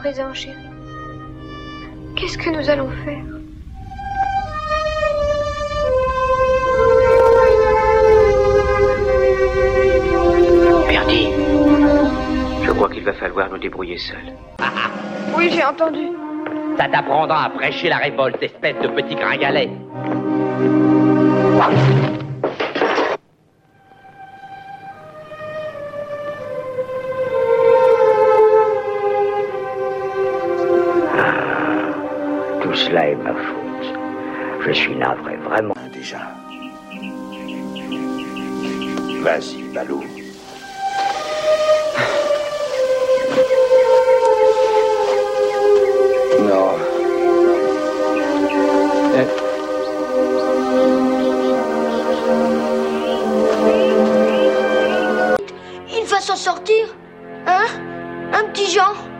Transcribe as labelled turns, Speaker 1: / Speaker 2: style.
Speaker 1: présent, chérie. Qu'est-ce que nous allons faire?
Speaker 2: Bertie, je crois qu'il va falloir nous débrouiller seuls.
Speaker 1: Oui, j'ai entendu.
Speaker 3: Ça t'apprendra à prêcher la révolte, espèce de petit gringalet.
Speaker 2: Tout cela est ma faute. Je suis navré, vraiment.
Speaker 4: Déjà. Vas-y, Balou. Non.
Speaker 5: Il va s'en sortir, hein? Un petit Jean.